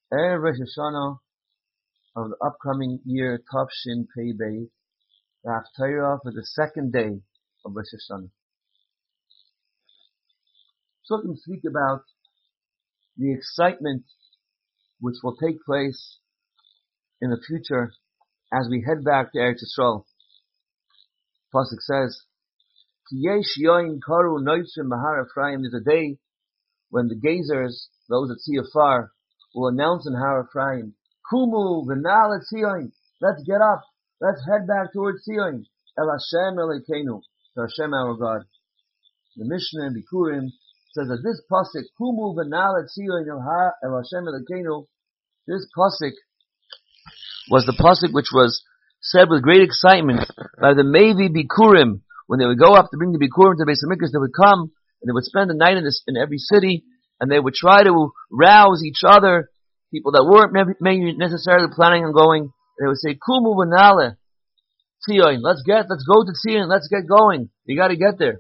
Erev Rosh Hashanah of the upcoming year, Tavshin Pei Beis, the Haftarah for the second day of Rosh Hashanah. So we can speak about the excitement which will take place in the future as we head back to Eretz Yisrael. Pasuk says, Ki yesh yoin karu noitzim mahar Ephraim. There's a day when the gazers, those that see afar, will announce in Har Ephraim, Kumu v'nal et Zion. Let's get up. Let's head back towards Zion. El Hashem Elokeinu, to Hashem our God. The Mishnah in Bikurim says that this pasuk, Kumu v'nal et Zion El Hashem Elokeinu, this pasuk was the pasuk which was said with great excitement by the Mevi Bikurim. When they would go up to bring the Bikurim to Beis HaMikdash, they would come and they would spend the night in every city, and they would try to rouse each other, people that weren't maybe necessarily planning on going. They would say, Kumu v'nale Tzion, let's go to Tzion, let's get going. You gotta get there.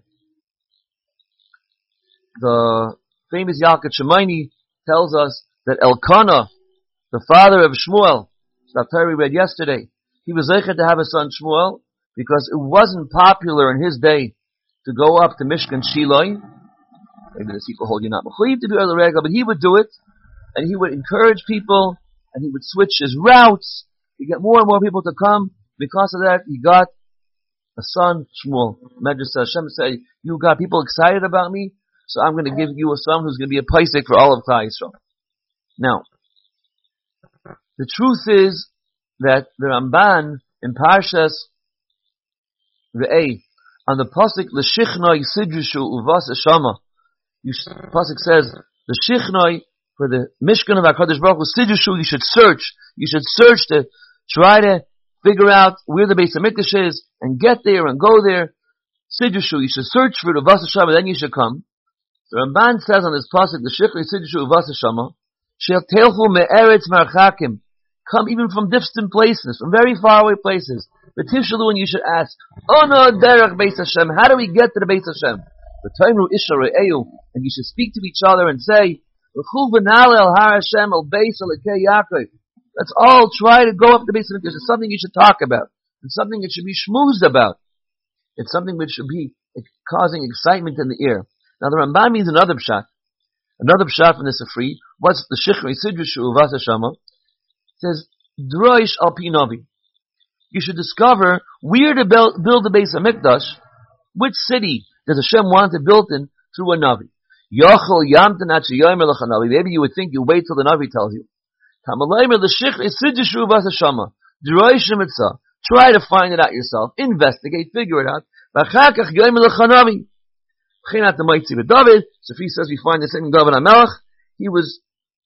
The famous Yalkut Shemaini tells us that Elkanah, the father of Shmuel, that we read yesterday, he was zeicher to have a son Shmuel, because it wasn't popular in his day to go up to Mishkan Shiloh. Maybe the people hold you not mechuyev to be early regal, but he would do it, and he would encourage people, and he would switch his routes to get more and more people to come. Because of that, he got a son, Shmuel. Medrash Hashem said, you got people excited about me, so I'm going to give you a son who's going to be a paisik for all of Klal Yisrael. Now, the truth is that the Ramban in Parshas Re'eh, on the pasuk l'shichnoi sidrushu uvas hashama, pasuk says the shichnoi for the Mishkan of HaKadosh Baruch Hu sidrushu. You should search to try to figure out where the Beis HaMikdash is and get there and go there. Sidrushu, you should search for the uvas hashama, then you should come. The Ramban says on this pasuk the shichnoi sidrushu uvas hashama shel telchu me'eretz marchakim. Come even from distant places, from very far away places. V'tishalu, and you should ask, Ono derech Beis Hashem, how do we get to the Beis Hashem? V'toimru isha re'eyu, and you should speak to each other and say, V'chul v'nale el har Hashem el Beis Elokei Yaakov. Let's all try to go up to Beis Hamikdash. It's something you should talk about. It's something that should be schmoozed about. It's something which should be causing excitement in the ear. Now the Ramban means another pshat. Another pshat from the Sifri. What's the Shichrei Sidrushu Uvas Hashama? Says, Droish al pi Navi. You should discover where to build the Beis HaMikdash. Which city does Hashem want to build in through a Navi? Yochel yamten at sheyomer lech Navi. Maybe you would think you wait till the Navi tells you. Tamalaymer l'shich esidishu vas hashama. Droish mitzah. Try to find it out yourself. Investigate. Figure it out. V'chakach yomer lech Navi. V'chinat the Maitzi David. Sophie says we find this in David HaMelech. He was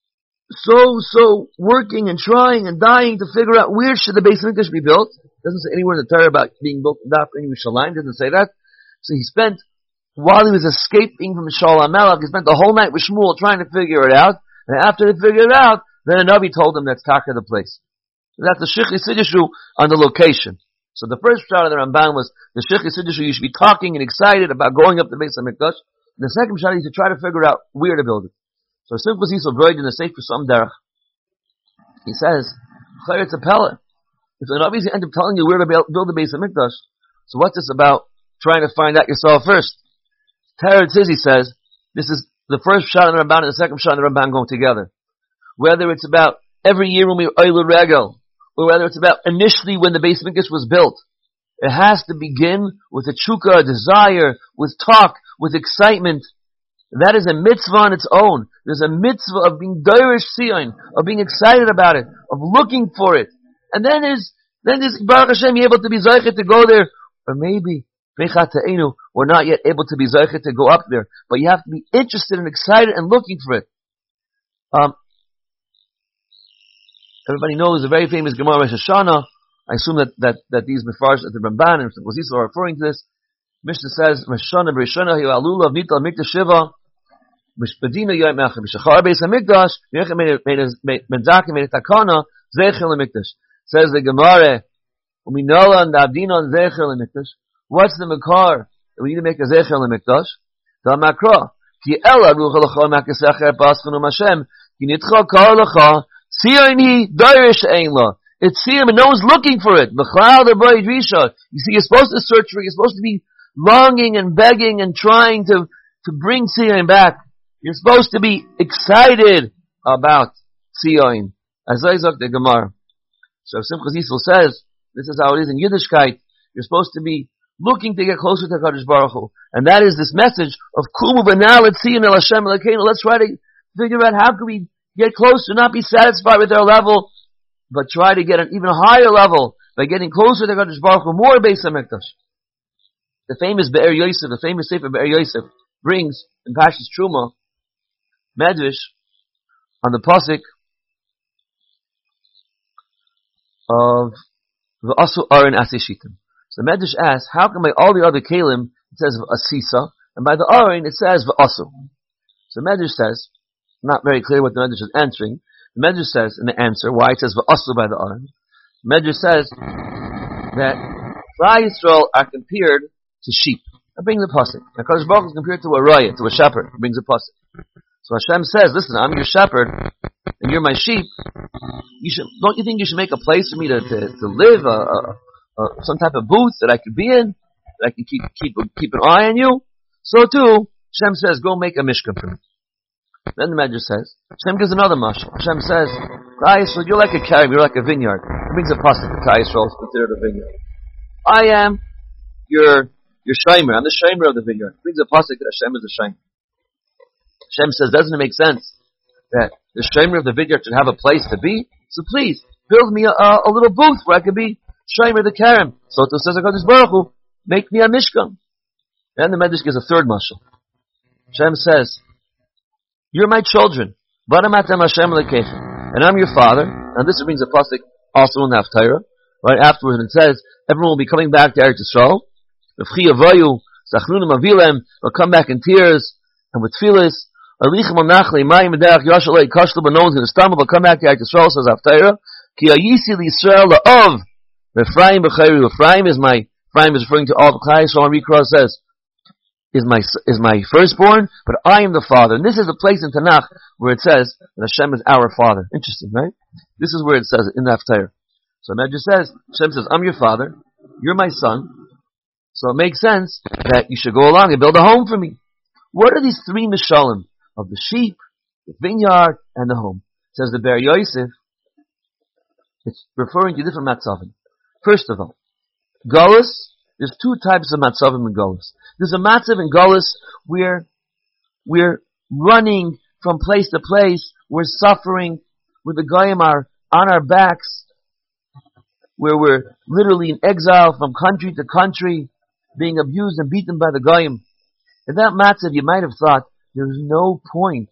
so working and trying and dying to figure out where should the Beis HaMikdash be built. Doesn't say anywhere in the Torah about being built in Yerushalayim. Doesn't say that. So he spent, while he was escaping from Shaul HaMelech, he spent the whole night with Shmuel trying to figure it out. And after they figured it out, then a Navi told him that's Taka the place. So that's the Shichrei Sidrushu on the location. So the first shot of the Ramban was the Shichrei Sidrushu. You should be talking and excited about going up to the Beis HaMikdash. And the second shot is to try to figure out where to build it. So simple as he's so great in the Sefer Som Derech. He says, it's a pella. If the Navi end up telling you where to build the Beis HaMikdash, so what's this about trying to find out yourself first? Teretz Tzizi says, this is the first shot of the Ramban and the second shot of the Ramban going together. Whether it's about every year when we Oilu Regel, or whether it's about initially when the Beis HaMikdash was built, it has to begin with a chukah, a desire, with talk, with excitement. That is a mitzvah on its own. There's a mitzvah of being doirish Sion, of being excited about it, of looking for it. And then is Baruch Hashem able to be zeicher to go there. Or maybe, we're not yet able to be zeicher to go up there. But you have to be interested and excited and looking for it. Everybody knows the very famous Gemara Rosh Hashanah. I assume that these Mefarsh at the Ramban and Chazis are referring to this. Mishnah says, Rosh Hashanah b'Rishonah hi alula of Nita Mikdash Shiva. Mishpadina Yom Echad B'Shachar Beis HaMikdash Yechem Menzakim Mei Takana Zeicher LeMikdash. Says the Gemara, Uminola and Abdina and Zeicher LeMikdash. What's the Makar that we need to make a Zeicher LeMikdash? The Makra Ki Ela Ruach Lecha Makasecher Paschanu Hashem Ki Nitcha Kar Lecha Tziyoni Darish Einla. It's Tziyim and no one's looking for it. B'chlal D'Bayit Risha. You see, you're supposed to search for it. You're supposed to be longing and begging and trying to bring Tziyim back. You're supposed to be excited about Tzion. As Isaac the Gemara. So Simchas Yisrael says, this is how it is in Yiddishkeit. You're supposed to be looking to get closer to HaKadosh Baruch Hu. And that is this message of Kumu B'nal Tzion El Hashem Elokeinu. Let's try to figure out how can we get closer, not be satisfied with our level, but try to get an even higher level by getting closer to HaKadosh Baruch Hu, more Beis HaMikdash. The famous Be'er Yosef, the famous Sefer Be'er Yosef, brings in Parshas Truma, Medrash, on the pasuk of V'asu Aron Asishitim. So Medrash asks, how come by all the other Kalim it says Asisa, and by the Aron it says V'asu? So Medrash says, not very clear what the Medrash is answering. The Medrash says in the answer why it says V'asu by the Aron. Medrash says that Klal Yisrael are compared to sheep. That brings a pasuk. HaKadosh Baruch Hu is compared to a raya, to a shepherd. It brings a pasuk. So Hashem says, listen, I'm your shepherd, and you're my sheep. Don't you think you should make a place for me to live, some type of booth that I could be in, that I can keep an eye on you? So too, Hashem says, go make a mishkan for me. Then the Medrash says, Hashem gives another mashal. Hashem says, Klal Yisrael, you're like a carib, you're like a vineyard. It brings a pasuk. Klal Yisrael is considered a vineyard. I am your shomer. I'm the shomer of the vineyard. It brings a pasuk that Hashem is the shomer. Hashem says, doesn't it make sense that the shomer of the vineyard should have a place to be? So please, build me a little booth where I could be shomer the karim. So it says, HaKadosh Baruch Hu, make me a mishkan. Then the Medrash gives a third mashal. Hashem says, you're my children. And I'm your father. And this brings a pasuk also in the Haftarah. Right afterwards it says, everyone will be coming back to Eretz Yisrael. They'll come back in tears and with tefillas. No one's going to stumble. They'll come back to Eretz Yisrael, says Haftarah. Ephraim is referring to all the Klal Yisrael. Rikra says, is my firstborn, but I am the father. And this is a place in Tanakh where it says that Hashem is our father. Interesting, right? This is where it says it in the Haftarah. So Medrash says, Hashem says, I'm your father, you're my son, so it makes sense that you should go along and build a home for me. What are these three mishalim of the sheep, the vineyard, and the home? It says the Be'er Yosef, it's referring to different matzavim. First of all, Golus, there's two types of matzavim in Golus. There's a matzav in Golus where we're running from place to place, we're suffering, where the Goyim are on our backs, where we're literally in exile from country to country, being abused and beaten by the Goyim. In that matzav, you might have thought, there's no point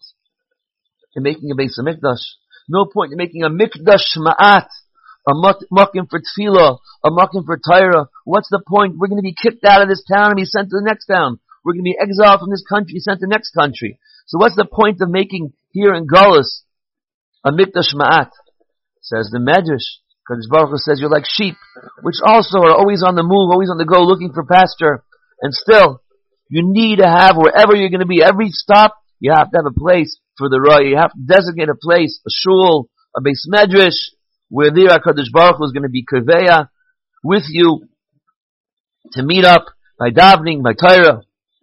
in making a Beis HaMikdash, no point in making a Mikdash Ma'at, a makim for tefillah, a makim for Torah. What's the point? We're going to be kicked out of this town and be sent to the next town. We're going to be exiled from this country, sent to the next country. So what's the point of making here in Golus a Mikdash Ma'at? Says the Medrash, because Baruch Hu says you're like sheep, which also are always on the move, always on the go, looking for pasture. And still, you need to have, wherever you're going to be, every stop, you have to have a place for the Raya. You have to designate a place, a shul, a Beis Medrash, where there HaKadosh Baruch Hu is going to be Kaveya with you to meet up by davening, by Torah.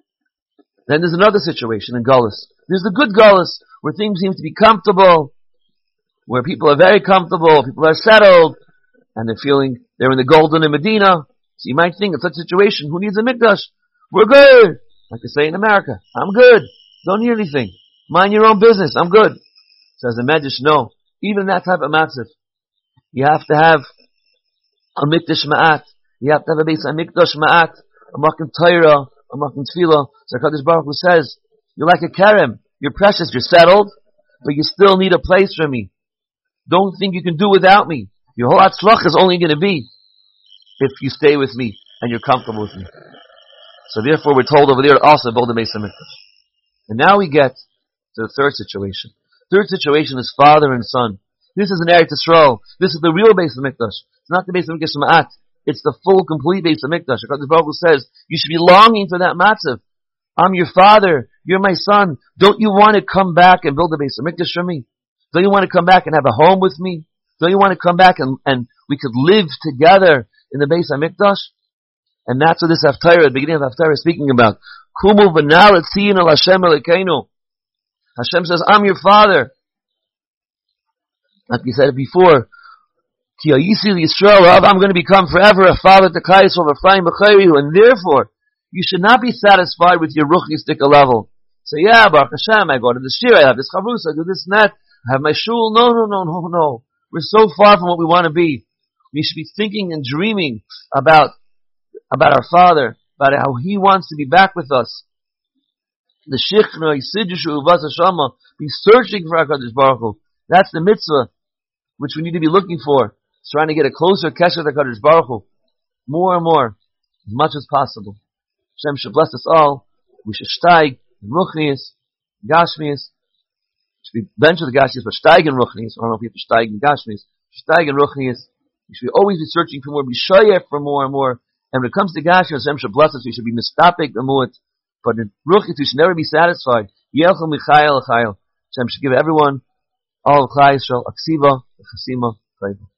Then there's another situation in Golus. There's the good Golus, where things seem to be comfortable, where people are very comfortable, people are settled, and they're feeling they're in the golden in Medina. So you might think in such a situation, who needs a mikdash? We're good. Like they say in America, I'm good. Don't need anything. Mind your own business. I'm good. Says the Medrash, no. Even that type of matzv, you have to have a mikdash ma'at. You have to have a Beis HaMikdash ma'at, a makim Torah, a makim tefillah. So HaKadosh Baruch Hu says, you're like a kerem. You're precious. You're settled, but you still need a place for me. Don't think you can do without me. Your whole atzlach is only going to be if you stay with me and you're comfortable with me. So therefore, we're told over there to also build a Beis HaMikdash. And now we get to the third situation. Third situation is father and son. This is an Eretz Yisrael. This is the real Beis HaMikdash. It's not the Beis HaMikdash Ma'at. It's the full, complete Beis HaMikdash. HaKadosh Baruch Hu says, you should be longing for that matzav. I'm your father. You're my son. Don't you want to come back and build a Beis HaMikdash for me? Don't you want to come back and have a home with me? Don't you want to come back and we could live together in the Beis HaMikdash? And that's what this Haftarah, at the beginning of Haftarah, is speaking about. Kumu v'nal etziyin al Hashem Elokeinu. Hashem says, I'm your father. Like we said before, Ki Yisrael Yisrael, I'm going to become forever a father to Klal Yisrael v'Ephraim b'Chayrihu, and therefore, you should not be satisfied with your ruchnistic level. Say, yeah, Baruch Hashem, I go to the shir, I have this chavrus, I do this and that, I have my shul. No. We're so far from what we want to be. We should be thinking and dreaming about our Father, about how He wants to be back with us. The Shechina, Yisidushu, Uvas Hashama, be searching for HaKadosh Baruch Hu. That's the mitzvah which we need to be looking for. It's trying to get a closer kesher to HaKadosh Baruch Hu. More and more, as much as possible. Hashem should bless us all. We should steig in Ruchnius, Gashmius. Should be bench of the Gashmius, but steig in Ruchnius. I don't know if you have to steig in Gashmius. Steig in Ruchnius. We should always be searching for more, be shoyef for more and more. And when it comes to Gashmius, Hashem should bless us. We should be mistapik the mu'at. But in Ruchnius, we should never be satisfied. Yelchel Michael Chayil. Hashem should give everyone all of Klal Yisrael, Aksiva, Chasima, Chayil.